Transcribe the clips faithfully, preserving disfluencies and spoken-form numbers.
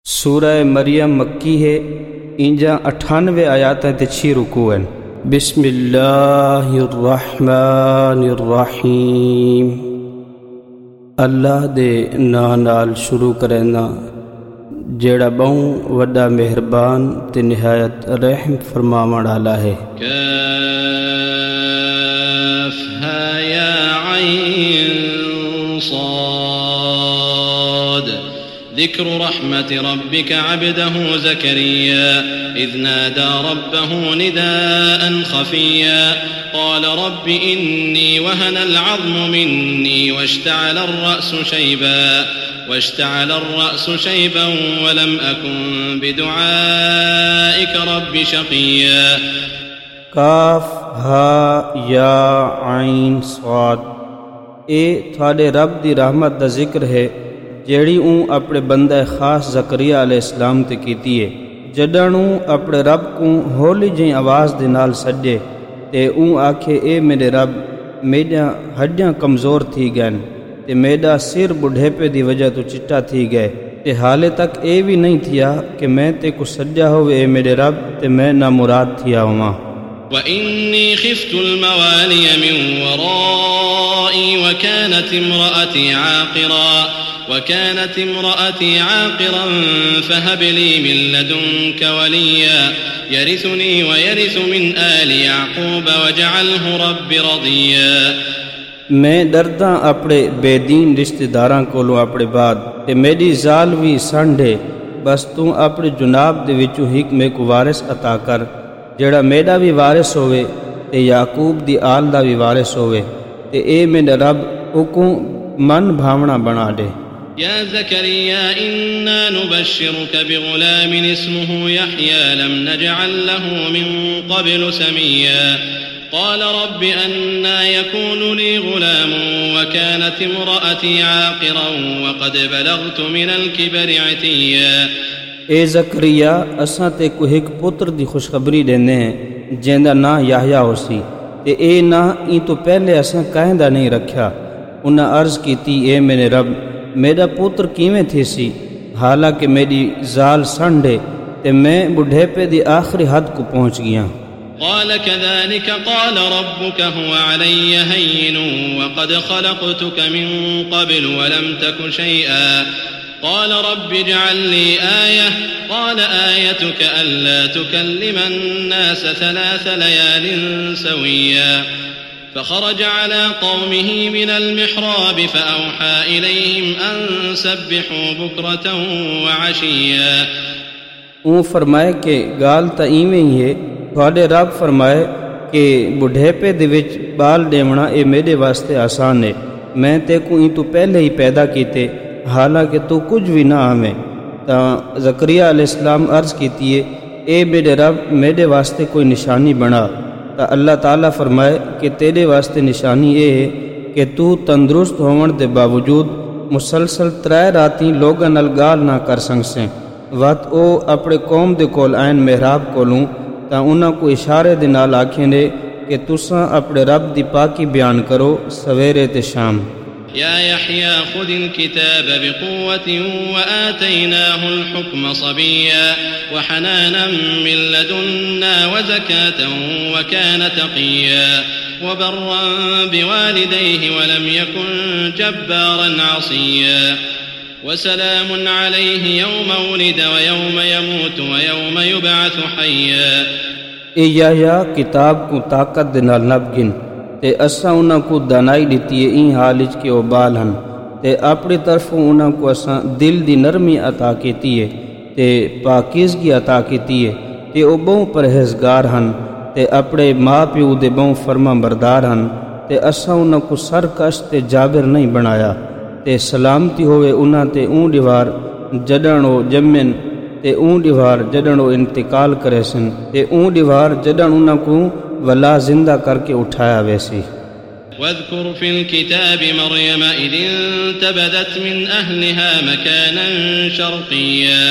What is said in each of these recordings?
سورہ مریم مکی ہے، انجا اٹھانوے آیاتیں تے چھ رکوع ہیں۔ بسم اللہ الرحمن الرحیم، اللہ دے ناں نال شروع کرینا جیڑا بہوں وڈا مہربان تے نہایت رحم فرماون والا ہے۔ کاف ہا یا عین صاد ذکر رحمت ربک عبده زکریا اذ نادى ربه نداء خفیا قال رب إني وهن العظم مني واشتعل الرأس شيبا واشتعل الرأس شيبا ولم أكن بدعائك رب شقيا۔ کاف ہا یا عین صاد، اے تھوڑے رب دی رحمت دا ذکر ہے جیڑی اون اپنے بندہ خاص زکریا علیہ السلام تے کیتی ہے، جڈن اون اپنے رب کو ہولی جی آواز دے نال سجے تے اون آکھے اے میرے رب میڈا ہڈیاں کمزور تھی گئن تے میڈا سر بڑھیپے دی وجہ تو چٹا تھی گئے تے حالے تک اے بھی نہیں تھیا کہ میں تے کو سجا ہوئے اے میرے رب تے میں نہ مراد تھیا ہوا۔ وَإِنِّي خِفْتُ الْمَوَالِيَ مِنْ وَرَائِي وَكَانَتِ امْرَأَتِي عَاقِرًا وَكَانَتِ امْرَأَتِي عَاقِرًا فَهَبْ لِي مِن لَّدُنكَ وَلِيًّا يَرِثُنِي وَيَرِثُ مِنْ آلِ يَعْقُوبَ وَاجْعَلْهُ رَبِّ رَضِيًّا۔ میں ڈرداں اپنے بے دین رشتہ داراں کولوں اپنے بعد تے میری زال وی سنڈے، بس تو اپنے جناب دے وچوں ہک میں کو وارث عطا کر جڑا میرا بھی وارث ہوئے تے یعقوب دی آل دا بھی وارث ہوئے تے اے میرا رب اوکوں من بھاونا بنا دے۔ یا زکریا انا نبشرک بغلام اسمه یحیی لم نجعل له من قبل سمیا قال رب أنا يكون لي غلام وكانت امرأتي عاقرا وقد بلغت من الكبر عتيا۔ اے زکریا اساں تے کو ایک پتر دی خوشخبری دینے ہیں جیندا ناں یحییٰ ہو سی تے اے ناں این تو پہلے اساں کہندا نہیں رکھیا۔ انہاں عرض کیتی اے میرے رب میرا پتر کیویں تھی سی حالانکہ میری زال سنڈے تے میں بڑھیپے دی آخری حد کو پہنچ گیا۔ قال كذلك قال ربك هو علي هين وقد خلقتك من قبل ولم تك شيئا قال رب اجعل لي آية قال آيتك ألا تكلم الناس ثلاث ليال سويا فخرج على قومه من المحراب فأوحى إليهم أن سبحوا بكرة وعشيا۔ اون فرمائے کہ گال تا ایویں ہی ہے، تھوڑے رب فرمائے کہ بڑھیپے دے وچ بال ڈیونا اے میرے واسطے آسان ہے، میں تے کو این تو پہلے ہی پیدا کیتے حالانکہ تو کچھ بھی نہ آویں۔ تا زکریا علیہ السلام عرض کیتی ہے اے میرے رب میرے واسطے کوئی نشانی بنا۔ تا اللہ تعالیٰ فرمائے کہ تیرے واسطے نشانی اے ہے کہ تو تندرست ہون دے باوجود مسلسل ترائے راتیں لوگاں نال گال نہ کر سکسیں۔ وقت او اپنے قوم دے کول آئین محراب کولوں تا انہاں کو اشارے دے نال آکھیں نے کہ تساں اپنے رب دی پاکی بیان کرو سویرے تے شام۔ یا یحییٰ خذ الکتاب بقوة وآتیناہ الحکم صبیا وحنانا من لدنا وزکاة وکان تقیا وبرا بوالدیہ ولم یکن جبارا عصیا وسلام علیہ یوم ولد ویوم یموت ویوم یبعث حیا۔ اے یحییٰ کتاب کو طاقت دے نال نب گن تے اساں انہاں کو دانائی دیتی ہے این حالج کے او بال ہن تے اپنی طرفوں انہاں کو اساں دل دی نرمی عطا کیتی ہے تے پاکیزگی عطا کیتی ہے تے او بہوں پرہیزگار ہن تے اپنے ماں پیو دے بہوں فرما بردار ہن تے اساں انہاں کو سرکش تے جابر نہیں بنایا تے سلامتی ہوئے انہاں تے اون دیوار جڈن او جمن تے اون دیوار جڈن او انتقال کرے سن تے اون دیوار جڈن انہاں کو ولا زندہ کر کے اٹھایا ویسی۔ واذكر في الكتاب مريم إذ انتبذت من أهلها مكانا شرقيا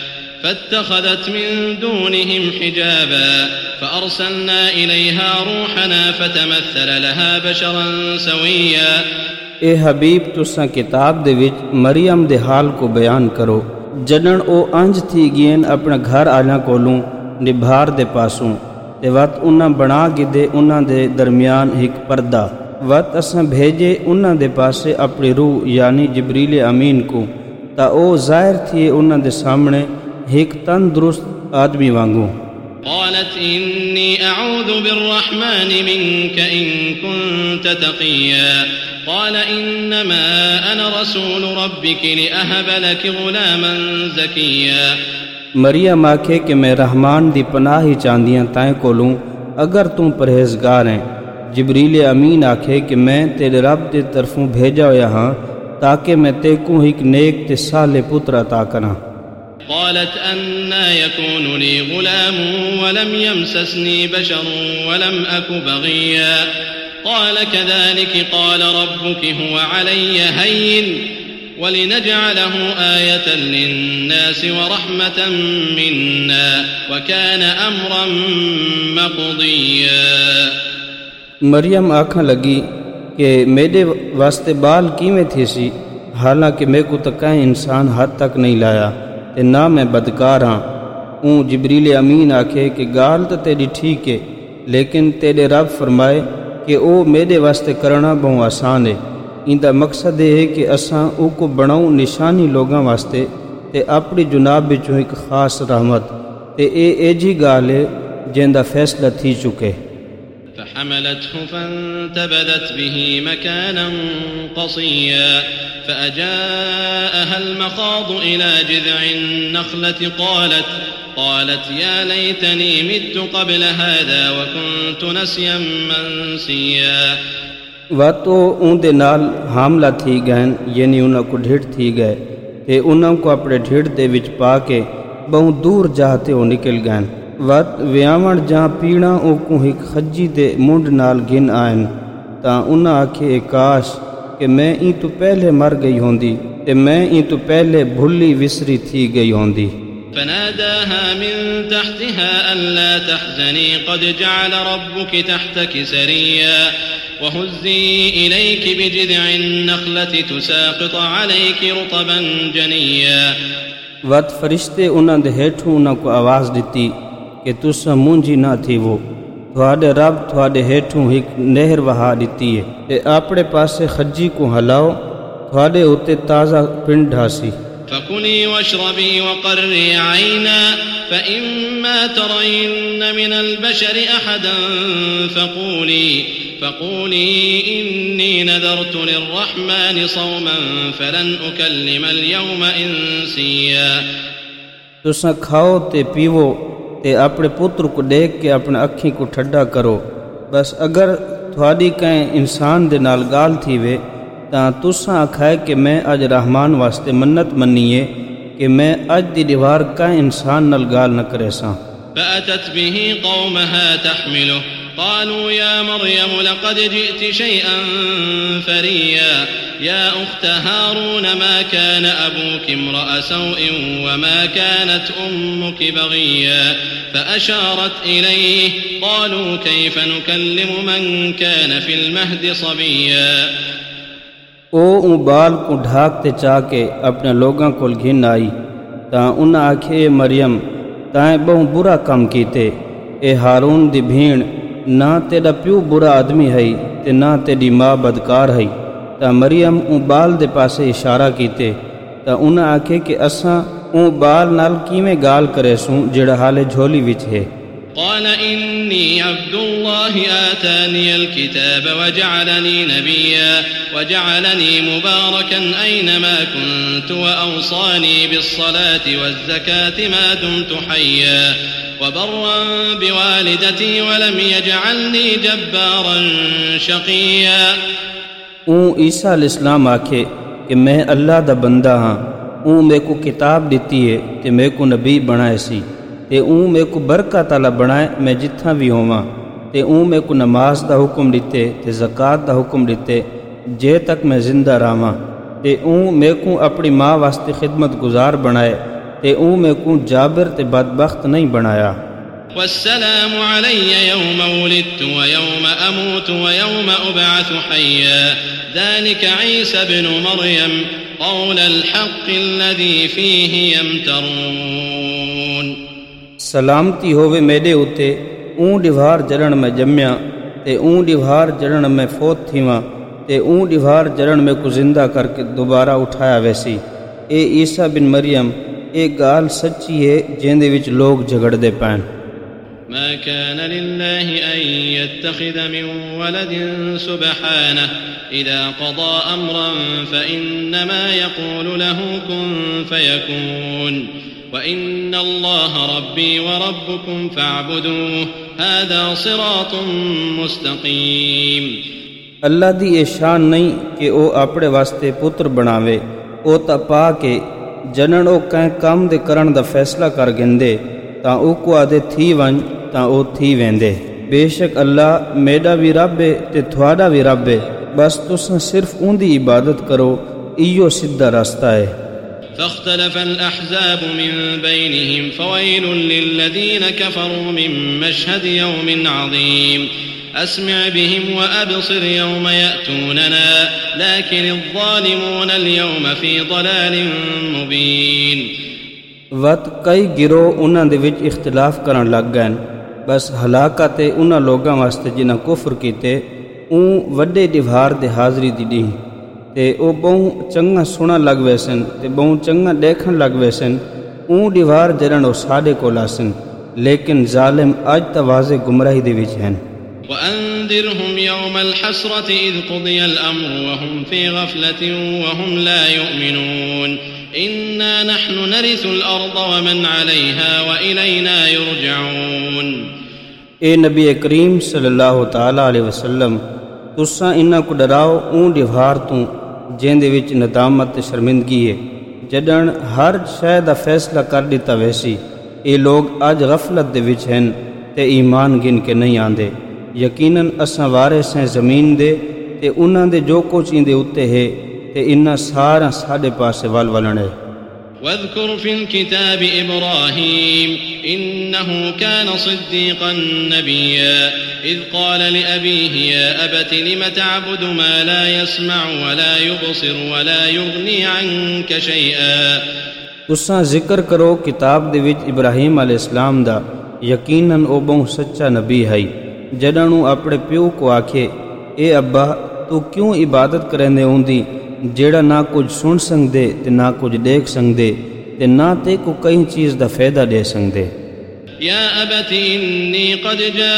فاتخذت من دونهم حجابا فأرسلنا إليها روحنا فتمثل لها بشرا سويا۔ اے حبیب تساں کتاب دے وچ مریم دے حال کو بیان کرو جنن او انج تھی گین اپنے گھر آلیاں کولوں نبھار دے پاسوں تے وقت انہاں بنا گدے انہاں دے درمیان ایک پردہ وقت اساں بھیجے انہاں دے پاسے اپنی روح یعنی جبریل امین کو تا او ظاہر تھیے انہاں دے سامنے ایک تندرست آدمی وانگوں قالت انی اعوذ بالرحمن منک ان کنت تقیا قال انما انا رسول ربک لأہب لک غلاما زکیا مریم آکھے کہ میں رحمان دی پناہ ہی چاندیاں تائیں کولوں اگر تم پرہیزگار ہیں جبریل امین آکھے کہ میں تیرے رب دے طرفوں بھیجا ہویا ہاں تاکہ میں تے کو ایک نیک تے صالح پتر عطا کراں قالت أنا يكون لي غلام ولم يمسسني بشر ولم أك بغيا قال كذلك قال ربك هو علي هين ولنجعله آية للناس ورحمة منا وكان أمرا مقضيا مریم آکھاں لگی کہ میرے واسطے بال کیویں تھی سی حالانکہ میں کو تک کہیں انسان حد تک نہیں لایا تے نہ میں بدکار ہاں اون جبریل امین آکھے کہ گال تو تیری ٹھیک ہے لیکن تیرے رب فرمائے کہ او میرے واسطے کرنا بہت آسان ہے ان دا مقصد یہ ہے کہ اساں او کو بناؤں نشانی لوگاں واسطے تے اپنی جناب بچوں ایک خاص رحمت تے اے اے جی گال ہے جن دا فیصلہ تھی چکے فحملته فانتبذت به مكانا قصيا فأجاءها المخاض إلى جذع النخلة قالت قالت يا ليتني مت قبل هذا وكنت نسيا منسيا واتو اون دے نال حاملہ تھی گئن یعنی انہاں کو ڈھڑ تھی گئے تے انہاں کو اپنے ڈھڑ دے وچ پا کے بہت دور جاتے ہو نکل گئن وقت ویاوڑ جہاں پیڑا او کو ایک خجی دے منڈ نال گن آئن تا انہاں آکھے کاش کہ میں این تو پہلے مر گئی ہوندی تے میں این تو پہلے بھلی وسری تھی گئی ہوندی فناداها من تحتها ألا تحزني قد جعل ربك تحتك سريا وهزي إليك بجذع النخلة تساقط عليك رطبا جنيا وقت فرشتے انہاں دے ہیٹھوں انہاں کو آواز دیتی کہ تساں مونجی نہ تھی وہ تھوڑے رب تھوڑے ہیٹھوں ایک نہر وہا دیتی ہے تے اپنے پاسے خجی کو ہلاؤ تھوڑے ہوتے تازہ پنڈ ڈھاسی فَكُلِي وَاشْرَبِي وَقَرِّي عَيْنًا فَإِمَّا تَرَيِنَّ مِنَ الْبَشَرِ أَحَدًا فَقُولِي فَقُولِي إِنِّي نَذَرْتُ لِلرَّحْمَنِ صَوْمًا فَلَنْ أُكَلِّمَ الْيَوْمَ إِنسِيًّا تساں کھاؤ تے پیو تے اپنے پتر کو دیکھ کے اپنے اکھیں کو ٹھڈا کرو بس اگر تھوڑی کہیں انسان دے نال گال تھی وے تاں تساں آکھائے کہ میں اج رحمان واسطے منت منیے کہ میں اج دی دیوار کہیں انسان نال گال نہ کرے ساں فأتت به قومها تحمله قالوا يا مريم لقد جئت شيئا فريا يا أخت هارون ما كان أبوك امرأ سوء وما كانت أمك بغيا فأشارت إليه قالوا كيف نكلم من كان في المهد صبيا او بال کو ڈھاکتے چاہ کے اپنے لوگاں کو گھن آئی تاں انہاں آکھے مریم تائیں بہت برا کم کیتے اے ہارون دی بھیڑ نہ تیرا پیو برا آدمی ہے تے نہ تیری ماں بدکار ہے تا مریم اون بال دے پاسے اشارہ کیتے تا انہاں آکھے کہ اساں اون بال نال کیویں گال کرے سوں جڑا حالے جھولی وچ ہے قال إني عبد الله آتاني الكتاب وجعلني نبيا وجعلني مباركا أينما كنت وأوصاني بالصلاة والزكاة ما دمت حيا وبرا بوالدتي ولم يجعلني جبارا شقيا اون عیسیٰ علیہ السلام آکھے کہ میں اللہ دا بندہ ہاں اون میں کو کتاب دیتی ہے تے میں کو نبی بنائے سی تے اون میں کو برکت تعالی بنائے میں جتھاں بھی ہوواں تے اون میں کو نماز دا حکم دیتے تے زکوٰۃ دا حکم دیتے جے تک میں زندہ رہواں تے اون میں کو اپنی ماں واسطے خدمت گزار بنائے تے اون میں کو جابر تے بدبخت نہیں بنایا والسلام علی یوم ولدت ویوم اموت ویوم ابعث حیا ذلك عیسی بن مریم قول الحق الذي فيه يمترون. سلامتی ہووے میرے اُتے اون ڈیوار جلن میں جمیا تے اون ڈیوار جلن میں فوت تھیواں تے اون ڈیوار جلن میں کو زندہ کر کے دوبارہ اٹھایا ویسی. اے عیسیٰ بن مریم اے گال سچی ہے جن دے وچ لوگ جھگڑ دے پین. ما كان لله أن يتخذ من ولد سبحانه إذا قضى أمرا فإنما يقول له كن فيكون وإن الله ربي وربكم فاعبدوه هذا صراط مستقيم. اللہ دی اے شان نہیں کہ او اپنے واسطے پتر بناوے، او تا پا کے جنن او کہیں کام دے کرن دا فیصلہ کر گندے تا او کو آدھے تھی ون تا او تھی ویندے. بے شک اللہ میڈا بھی رب ہے تے تھوڑا بھی رب ہے، بس تساں صرف اون دی عبادت کرو، ایو سدھا راستہ ہے. فاختلف الأحزاب من بينهم فويل للذين كفروا من مشهد يوم عظيم أسمع بهم وأبصر يوم يأتوننا لكن الظالمون اليوم في ضلال مبين. وقت کئی گروہ انہاں دے وچ اختلاف کرن لگ گئے، بس ہلاکت انہاں لوگاں واسطے جنہاں کفر کیتے اون وڈے ڈیوار دے حاضری دی ڈی تے او بہوں چنگا سنا لگ ویسن تے بہوں چنگا دیکھن لگ ویسن. اون ڈیوار جرن او ساڈے کول آسن، لیکن ظالم اج تا واضح گمراہی دے وچ ہیں. وأنذرهم يوم الحسرة إذ قضي الأمر وهم في غفلة وهم لا يؤمنون إنا نحن نرث الأرض ومن عليها وإلينا يرجعون. اے نبی کریم صلی اللہ تعالی علیہ وسلم تساں انہاں کو ڈراؤ اون ڈیوار تو جن دے وچ ندامت تے شرمندگی ہے، جڈن ہر شے دا فیصلہ کر دیتا ویسی. اے لوگ اج غفلت دے وچ ہیں تے ایمان گن کے نہیں آندے. یقیناً اساں وارث ہیں زمین دے تے انہاں دے جو کچھ ایندے اُتے ہے تے انہاں سارا ساڈے پاسے ول ولنے. واذكر في الكتاب إبراهيم إنه كان صديقا نبيا إذ قال لأبيه يا أبت لم تعبد ما لا يسمع ولا يبصر ولا يغني عنك شيئا. تساں ذکر کرو کتاب دے وچ ابراہیم علیہ السلام دا، یقیناً او بہوں سچا نبی ہے. جڈنوں اپنے پیو کو آکھے اے ابا تو کیوں عبادت کرنے ہوندی جیڑا نہ کچھ سن سکدے تے نہ کچھ دیکھ سکدے تے نہ تے کو کئی چیز دا فائدہ دے سکدے. يا أبت إني قد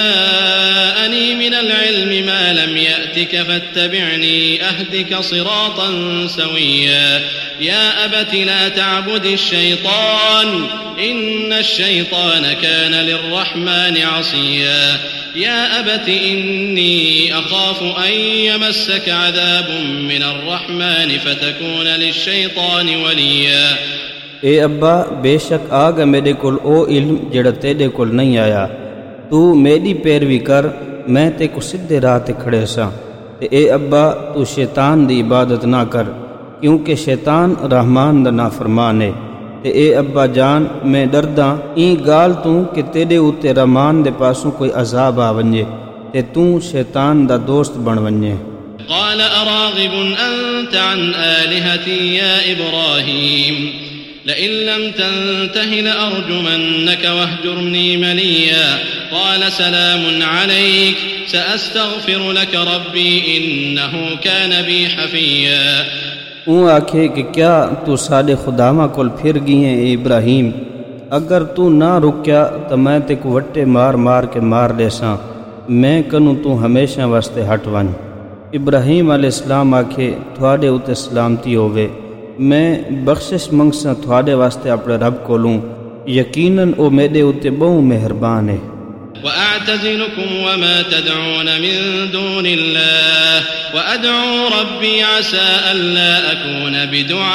جاءني من العلم ما لم يأتك فاتبعني أهدك صراطا سويا. يا أبت لا تعبد الشيطان إن الشيطان كان للرحمن عصيا. يا أبت إني أخاف أن يمسك عذاب من الرحمن فتكون للشيطان وليا. اے ابا بے شک آگا میرے کول او علم جڑا تیرے کول نہیں آیا، تو میری پیروی کر، میں تے کو سدھے راہ تے کھڑے سا. تے اے ابا تو شیطان دی عبادت نہ کر کیونکہ شیطان رحمان دا نافرمان ہے. تے اے ابا جان میں ڈردا این گال تو کہ تیرے اوتے رحمان دے پاسوں کوئی عذاب آ ونجے تے تو شیطان دا دوست بن ونجے. قال أراغب أنت عن آلهتي يا إبراهيم لئن لم تنته لأرجمنك واهجرني مليا. قال سلام عليك سأستغفر لك ربي إنه كان بي حفيا. اون آکھے کہ کیا تو ساڈے خداواں کول پھر گئی ہیں اے ابراہیم، اگر تو نہ رکیا تو میں تے کو وٹے مار مار کے مار دیساں، میں کنوں تو ہمیشہ واسطے ہٹ ون. ابراہیم علیہ السلام آکھے تھوڑے اُتے سلامتی ہووے، میں بخشش منگساں تھوڑے واسطے اپنے رب کولوں، یقیناً او میرے اُتے بہوں مہربان ہے. وأعتزلكم وما تدعون من دون الله وأدعو ربي عسى ألا أكون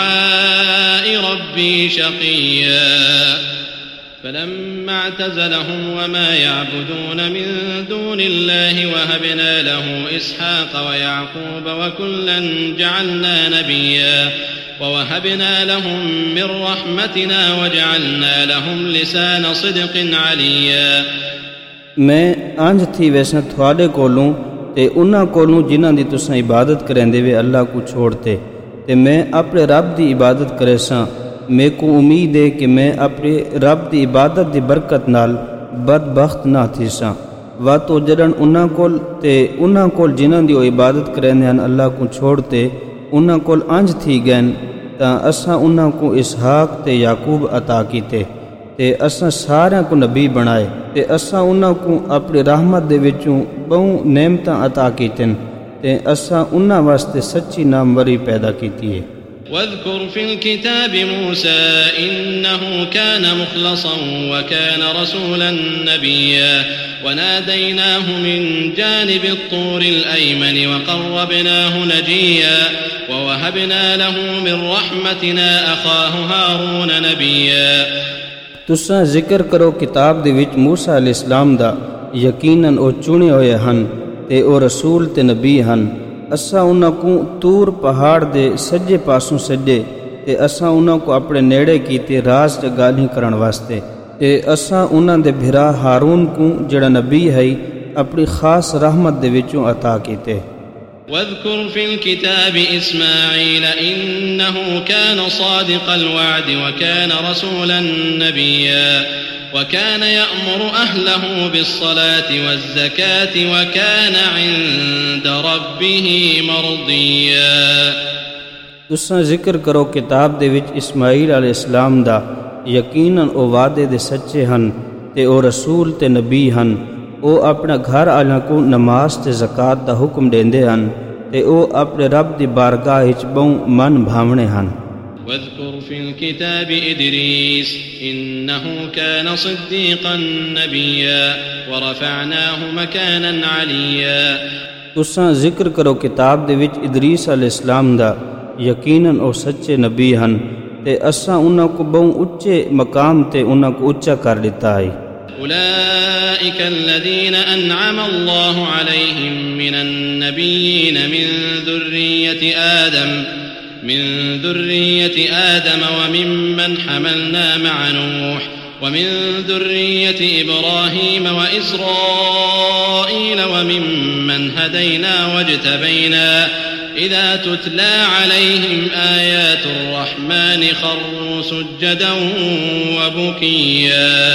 بدعاء ربي شقيا. فلما اعتزلهم وما يعبدون من دون الله وهبنا له إسحاق ويعقوب وكلا جعلنا نبيا ووهبنا لهم من رحمتنا وجعلنا لهم لسان صدق عليا. میں انج تھی ویسے تھوڑے کولوں تے انہاں کولوں جنہاں دی تساں عبادت کریندے وے اللہ کو چھوڑتے تے تے میں اپنے رب دی عبادت کرے ساں، میں کو امید ہے کہ میں اپنے رب دی عبادت دی برکت نال بدبخت نہ تھی ساں۔ وا تو جڑن انہاں کول تے انہاں کول جنہاں دی او عبادت کریندے ہن اللہ کو چھوڑتے انہاں کول انج تھی گئن تاں اساں انہاں کو اسحاق تے یعقوب عطا کیتے تے اساں ساریاں کو نبی بنائے تے اساں انہاں کو اپنی رحمت دے وچوں بہوں نعمتاں عطا کیتن تے اساں انہاں واسطے سچی ناموری پیدا کیتی ہے۔ واذكر في الكتاب موسى إنه كان مخلصا وكان رسولا نبيا وناديناه من جانب الطور الأيمن وقربناه نجيا ووهبنا له من رحمتنا أخاه هارون نبيا۔ تساں ذکر کرو کتاب دے وچ موسیٰ علیہ السلام دا، یقیناً او چنے ہوئے ہن تے او رسول تے نبی ہن۔ اساں انہاں کو تور پہاڑ دے سجے پاسوں سجے تے اساں انہاں کو اپنے نیڑے کیتے راز تے گالیاں کرن واسطے تے اساں انہاں دے بھرا ہارون کو جڑا نبی ہے اپنی خاص رحمت دے وچوں عطا کیتے۔ واذكر في الكتاب إسماعيل إنه كان صادق الوعد وكان رسولا نبيا وكان يأمر أهله بالصلاة والزكاة وكان عند ربه مرضيا۔ تساں ذکر کرو کتاب دے وچ اسماعیل علیہ السلام دا، یقیناً او وعدے دے سچے ہن تے او رسول تے نبی ہن۔ او اپنا گھر آلیاں کو نماز تے زکات دا حکم دیندے ہن تے او اپنے رب دی بارگاہ وچ بہوں من بھاونے ہن۔ واذكر في الكتاب إدريس إنه كان صديقا نبيا ورفعناه مكانا عليا۔ تساں ذکر کرو کتاب دے وچ ادریس علیہ السلام دا، یقیناً او سچے نبی ہن تے اساں انہاں کو بہوں اچے مقام تے انہاں کو اچا کر دیتا ہے۔ أولئك الذين أنعم الله عليهم من النبيين من ذرية آدم من ذرية آدم وممن حملنا مع نوح ومن ذرية إبراهيم وإسرائيل وممن هدينا واجتبينا إذا تتلى عليهم آيات الرحمن خروا سجدا وبكيا۔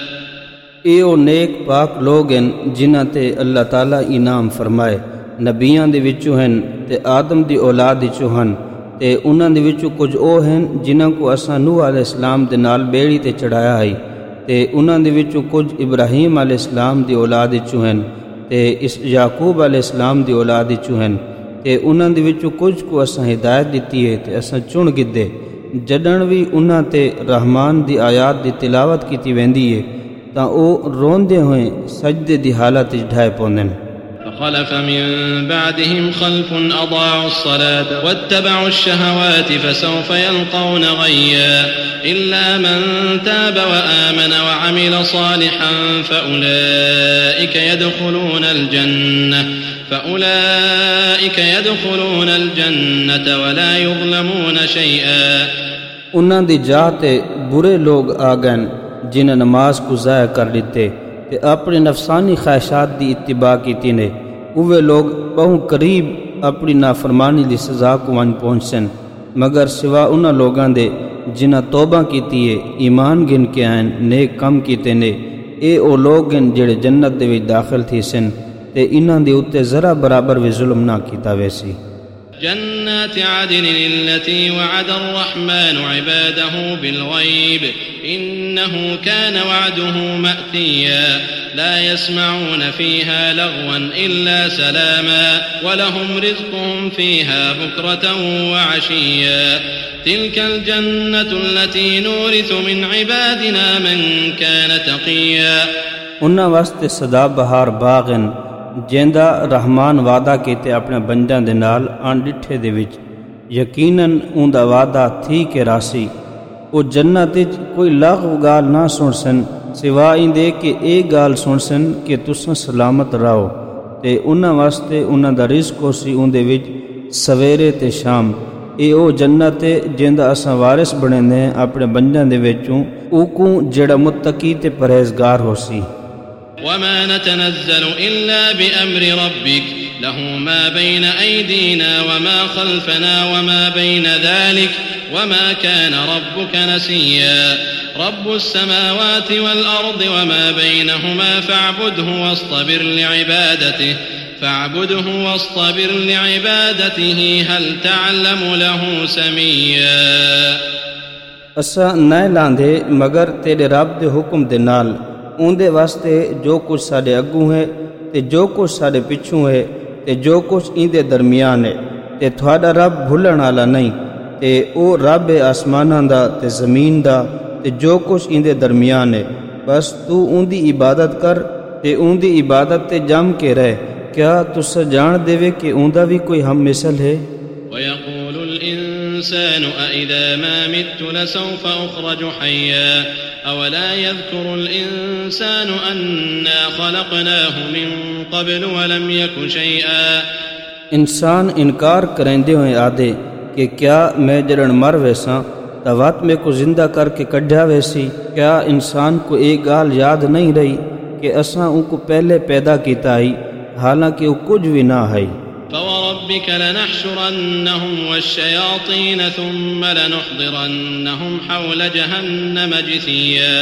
اے او نیک پاک لوگ ہیں جنہاں تے اللہ تعالیٰ انعام فرمائے، نبیاں دے وچوں ہیں تے آدم دی اولاد وچوں ہن تے انہاں دے وچوں کچھ او ہیں جنہاں کو اساں نوح علیہ السلام دے نال بیڑی تے چڑھایا ہے تے انہاں دے وچوں کچھ ابراہیم علیہ السلام دی اولاد وچوں ہیں تے اس یعقوب علیہ السلام دی اولاد وچوں ہیں تے انہاں دے وچوں کچھ کو اساں ہدایت دتی ہے تے اساں چن گدے جڈن وی انہاں تے رحمان دی آیات دی تلاوت کیتی ویندی ہے تاں او روندے ہوئے سجدے دی حالت وچ ڈھائے پوندن۔ فخلف من بعدهم خلف أضاعوا الصلاة واتبعوا الشهوات فسوف يلقون غيا إلا من تاب وآمن وعمل صالحا فأولئك يدخلون الجنة فأولئك يدخلون الجنة ولا يظلمون شيئا۔ انہاں دی جاتے برے لوگ آ گئے جنہیں نماز کو ضائع کر لیتے تے اپنے نفسانی خواہشات دی اتباع کیتی نے، اوے لوگ بہوں قریب اپنی نافرمانی دی سزا کو ون پہنچن، مگر سوا انہاں لوگاں دے جنہاں توبہ کیتی ہے، ایمان گن کے آئیں، نیک کم کیتے نے، اے او لوگ ہیں جڑے جنت دے وچ داخل تھی سن تے انہاں دے اُتے ذرا برابر بھی ظلم نہ کیتا ویسی۔ جنات عدن التي وعد الرحمن عباده بالغيب إنه كان وعده مأتيا لا يسمعون فيها لغوا إلا سلاما ولهم رزقهم فيها بكرة وعشيا تلك الجنة التي نورث من عبادنا من كان تقيا۔ انہاں واسطے سدا بہار باغن جیندا رحمان وعدہ کیتے اپنے بندیاں دے نال آن ڈٹھے دے وچ، یقیناً اوندا وعدہ تھی کہ راسی، او جنت وچ کوئی لغو گال نہ سن سن سوا ایندے کہ اے گال سن سن کہ تساں سلامت رہو، تے انہاں واسطے انہاں دا رزق ہوسی اوندے وچ سویرے تے شام۔ اے او جنت جیندا اساں وارث بنیندے ہیں اپنے بندیاں دے وچوں، او کو جڑا متقی تے پرہیزگار ہوسی۔ وما نتنزل إلا بأمر ربك له ما بين أيدينا وما خلفنا وما بين ذلك وما كان ربك نسيا رب السماوات والأرض وما بينهما فاعبده واصطبر لعبادته فاعبده واصطبر لعبادته هل تعلم له سميا اساں نہ لاندے مگر تیرے رب دے حکم دے نال اون دے واسطے جو کچھ ساڈے اگوں ہے تے جو کچھ ساڈے پچھوں ہے تے جو کچھ این دے درمیان ہے تے تھوڑا رب بھولن والا نہیں تے او رب آسماناں دا تے زمین دا تے جو کچھ این دے درمیان ہے بس تو اون دی عبادت کر تے اون دی عبادت تے جم کے رہ کیا تس جان دے کہ اون دا بھی کوئی ہم مثل ہے وَيَقُولُ الْإِنسَانُ أَإِذَا مَا مِتُّ لَسَوْفَ أُخْرَجُ حَيًّا أَوَلَا يَذْكُرُ الْإِنسَانُ أَنَّا خَلَقْنَاهُ مِن قَبْلُ وَلَمْ يَكُ شَيْئًا انسان انکار کرندے ہوئے آدھے کہ کیا میں جڑن مر ویساں تا وات میں کو زندہ کر کے کڈھا ویسی کیا انسان کو ایک گال یاد نہیں رہی کہ اساں ان کو پہلے پیدا کیتا ہی حالانکہ وہ کچھ بھی نہ ہے فوربك لنحشرنهم والشياطين ثم لنحضرنهم حول جهنم جثيا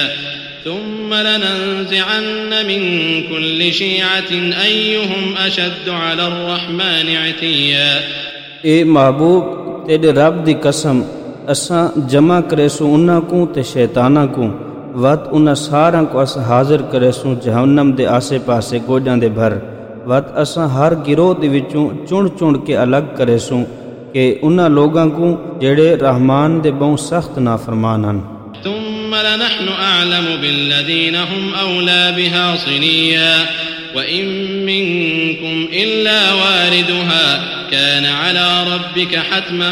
ثم لننزعن من كل شيعة أيهم أشد على الرحمن عتيا اے محبوب تیرے رب دی قسم اساں جمع کرے سو انہاں کو تے شیطاناں کو وقت انہاں ساراں کو اس حاضر کرے سو جہنم دے آسے پاسے گوجاں دے بھر وقت اساں ہر گروہ دے وچوں چن چن کے الگ کرے سوں کہ انہاں لوگاں کو جڑے رحمان دے بہوں سخت نافرمان ہن ثم لنحن أعلم بالذين هم أولى بها صليا وإن منكم إلا واردها كان على ربك حتما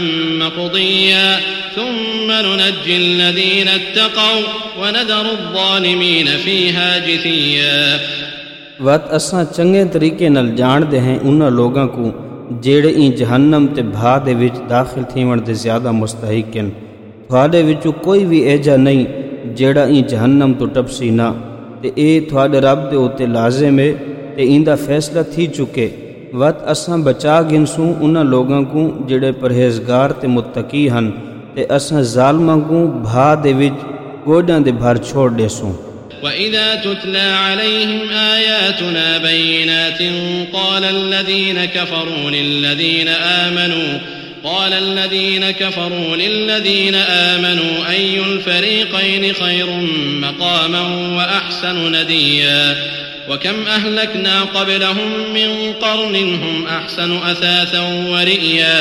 مقضيا ثم ننجي الذين اتقوا وندر الظالمين فيها جثيا وقت اساں چنگے طریقے نال جان دے ہیں انہاں لوگاں کو جیڑے این جہنم تے بھا دے وچ داخل تھیون دے زیادہ مستحق ہیں تھوڑے وچوں کوئی بھی ایجا نہیں جیڑا این جہنم تو ٹپسی نہ تے اے تھوڑے رب دے اوتے لازم ہے تے ایندا فیصلہ تھی چکے وقت اساں بچا گنسوں انہاں لوگاں کو جڑے پرہیزگار تے متقی ہن تے اساں ظالماں کو بھا دے وچ گوڈاں دے بھر چھوڑ دیسوں وَإِذَا تُتْلَى عَلَيْهِمْ آيَاتُنَا بَيِّنَاتٍ قَالَ الَّذِينَ كَفَرُوا لِلَّذِينَ آمَنُوا قال الذين كفروا للذين آمنوا أي الفريقين خير مقاما وأحسن نديا وكم أهلكنا قبلهم من قرن هم أحسن أثاثا ورئيا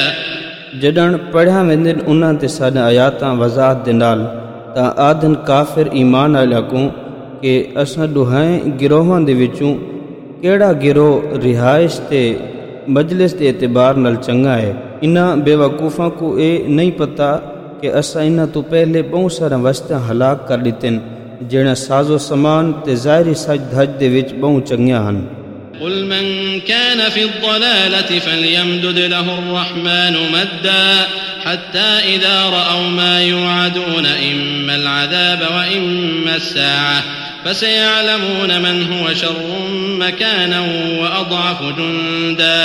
جدن پڑھا ویندن انہاں تے ساڈے آیاتاں وضاحت دے نال تا آدن کافر ایمان والا کو کہ اساں دوہائیں گروہاں دے وچوں کیڑا گروہ رہائش تے مجلس دے اعتبار نال چنگا ہے انہاں بے وقوفاں کو اے نہیں پتہ کہ اساں انہاں تو پہلے بہت سارا وسطاں ہلاک کر لیتن جڑا ساز و سامان تے ظاہری سج دھج دے وچ بہت چنگیاں ہن قل من كان في الضلالة فليمدد له الرحمن مدا حتى إذا رأوا ما يوعدون إما العذاب وإما الساعة فسيعلمون من هو شر مكانا وأضعف جندا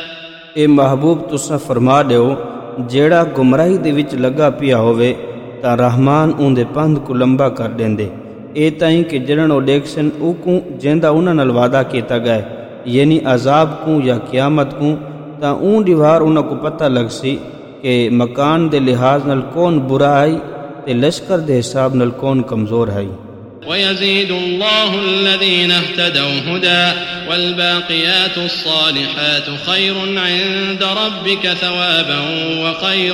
اے محبوب تساں فرما دیو جیڑا گمراہی دے وچ لگا پیا ہووے تا رحمان اون دے پندھ کو لمبا کر دیندے اے تائیں کہ جڑن او ڈیکشن او کو جیندا انہاں نال وعدہ کیتا گئے یعنی عذاب کو یا قیامت کو تا اون دیوار انہاں کو پتہ لگ سی کہ مکان دے لحاظ نال کون برا ہے تے لشکر دے حساب نال کون کمزور ہے ويزيد الله الذين اهتدوا هدى والباقيات الصالحات خير عند ربك ثوابا وخير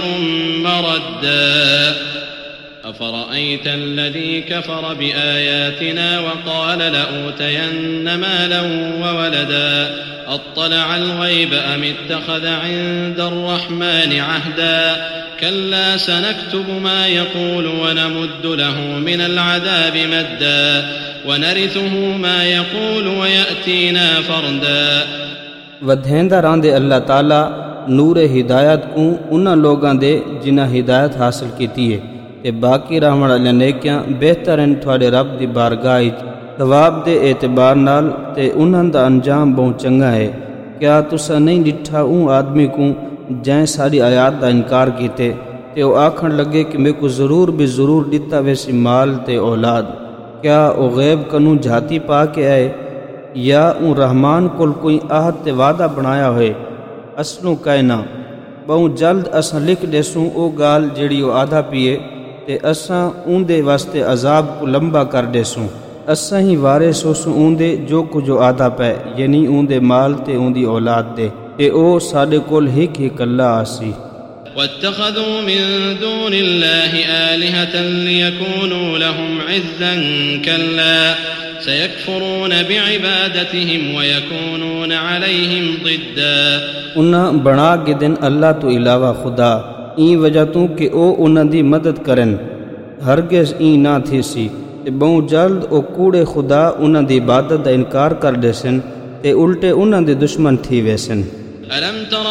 مردا أفرأيت الذي كفر بآياتنا وقال لأوتين مالا وولدا أطلع الغيب أم اتخذ عند الرحمن عهدا كلا سنكتب ما يقول ونمد له من العذاب مدا ونرثه ما يقول ويأتينا فردا ودھیندا راندے اللہ تعالی نور ہدایت کو انہاں لوگاں دے جنہاں ہدایت حاصل کیتی ہے تے باقی رحمت والیاں نیکیاں بہتر ہیں تھوڑے رب دی بارگاہ وچ ثواب دے اعتبار نال تے انہاں دا انجام بہت چنگا ہے کیا تسا نہیں ڈٹھا اون آدمی کو جائیں ساری آیات دا انکار کیتے تے او آکھن لگے کہ میں کو ضرور بھی ضرور ڈتا ویسی مال تے اولاد؟ کیا او غیب کنوں جھاتی پا کے آئے یا اون رحمان کول کوئی عہد تے وعدہ بنایا ہوئے؟ اصلوں کائنا بہوں جلد اساں لکھ دیسوں او گال جیڑی او آدھا پیے تے اساں اون دے واسطے عذاب کو لمبا کر دیسوں، اساں ہی وارث ہوسوں اون دے جو کچھ آدھا پے، یعنی اون دے مال تے اون دی اولاد دے، تے او ساڈے کول ہک ہک اللہ آسی۔ واتخذوا من دون الله آلهة ليكونوا لهم عزا كلا سيكفرون بعبادتهم ويكونون عليهم ضدا۔ انہاں بنا کے دن اللہ تو علاوہ خدا این وجہ تو کہ او انہاں دی مدد کرن، ہرگز این نہ تھی سی تے بہوں جلد او کوڑے خدا انہاں دی عبادت دا انکار کر دیسن تے الٹے انہاں دے دشمن تھی ویسن۔ ألم تر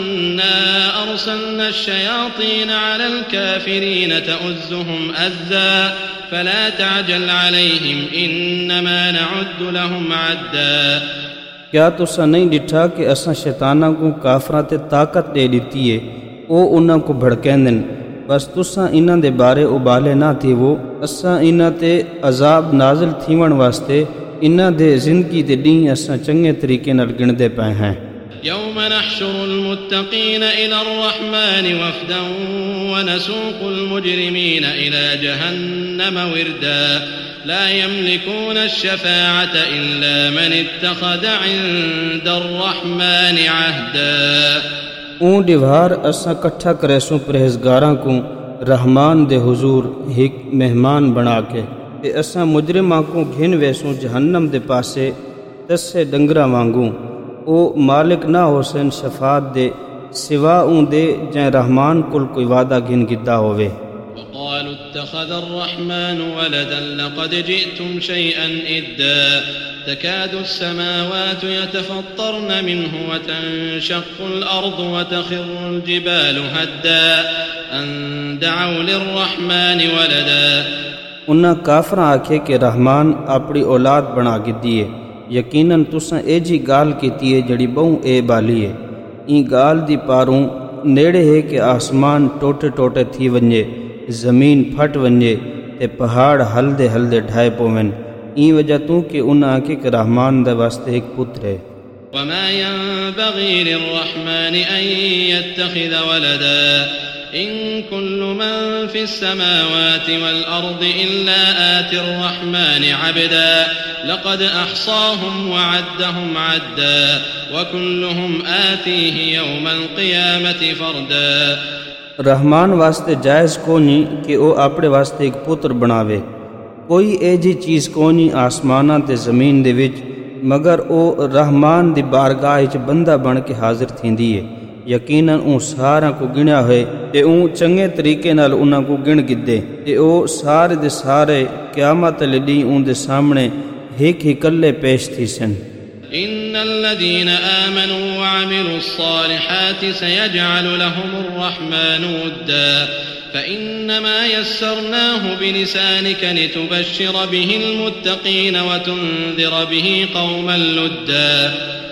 أنا أرسلنا الشياطين على الكافرين تؤزهم أزا فلا تعجل عليهم إنما نعد لهم عدا۔ کیا تسا نہیں ڈٹھا کہ اساں شیطاناں کو کافراں تے طاقت دے دتی ہے او انہاں کو بھڑکیندن، بس تساں انہاں دے بارے ابالے نہ تھی وہ، اساں انہاں تے عذاب نازل تھیون واسطے انہاں دے زندگی دے ڈیں اساں چنگے طریقے نال گندے پئے ہیں۔ يوم نحشر المتقين إلى الرحمن وفدا ونسوق المجرمين إلى جهنم وردا لا يملكون الشفاعة إلا من اتخذ عند الرحمن عهدا۔ اون دیوار اساں کٹھا کرے سوں پرہیزگاراں کو رحمان دے حضور ایک مہمان بنا کے، تے اساں مجرماں کو گھن ویسوں جہنم دے پاسے تسے ڈنگراں وانگوں، او مالک نہ حسین شفاعت دے سوا اون دے جائیں رحمان کل کوئی وعدہ گھن گدا ہوئے۔ وقالوا اتخذ الرحمن ولدا لقد جئتم شيئا إدا تكاد السماوات يتفطرن منه وتنشق الأرض وتخر الجبال هدا أن دعوا للرحمن ولدا۔ انہاں کافراں آکھے کہ رحمان اپنی اولاد بنا گدی ہے، یقیناً تساں اے جی گال کیتی ہے جڑی بہوں اے بالی ہے، این گال دی پاروں نیڑے ہے کہ آسمان ٹوٹے ٹوٹے تھی ونجے، زمین پھٹ ونجے تے پہاڑ ہلدے ہلدے ڈھائے پوین، این وجہ تو کہ انہاں آکھے کہ رحمان دے واسطے ایک پتر ہے۔ وما ينبغي للرحمن أن يتخذ ولدا إن كل من في السماوات والأرض إلا آتي الرحمن عبدا لقد أحصاهم وعدهم عدا وكلهم آتيه يوم القيامة فردا۔ رحمان واسطے جائز کونی کہ او اپنے واسطے ایک پتر بناوے، کوئی اے جی چیز کونی آسماناں تے زمین دے وچ مگر او رحمان دی بارگاہ وچ بندہ بن کے حاضر تھیندی ہے، یقیناً اون سارا کو گنیا ہوئے تے اون چنگے طریقے نال انہاں کو گن گدے تے او سارے دے سارے قیامت لڈی اون دے سامنے ایک ہی کلے پیش تھی سن۔ إن الذين آمنوا وعملوا الصالحات سيجعل لهم الرحمن ودا فإنما يسرناه بلسانك لتبشر به المتقين وتنذر به قوما لدا۔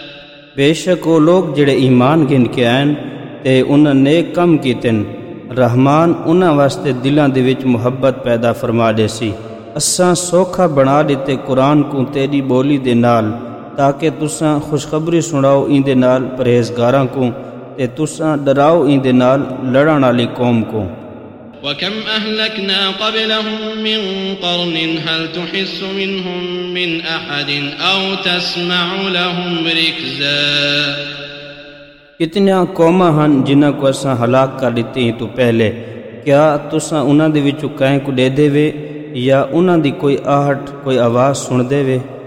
بے شک وہ لوگ جڑے ایمان گن کے آئین تے انہاں نیک کم کیتن، رحمان انہاں واسطے دلاں دے وچ محبت پیدا فرما دے سی، اساں سوکھا بنا دیتے قرآن کو تیری بولی دے نال تاکہ تساں خوشخبری سناؤ این دے نال پرہیزگاراں کو تے تساں ڈراؤ این دے نال لڑن والی قوم کو۔ وَكَمْ أَهْلَكْنَا قَبْلَهُمْ مِنْ قَرْنٍ هَلْ تُحِسُّ مِنْهُمْ مِنْ أَحَدٍ أَوْ تَسْمَعُ لَهُمْ رِكْزًا۔ کتنیاں قوماں ہن جنہاں کو اساں ہلاک کر دیتے ہیں تو پہلے، کیا تساں انہاں دے وچوں کہیں کو دے دے وے یا انہاں دی کوئی آہٹ کوئی آواز سن دے وے؟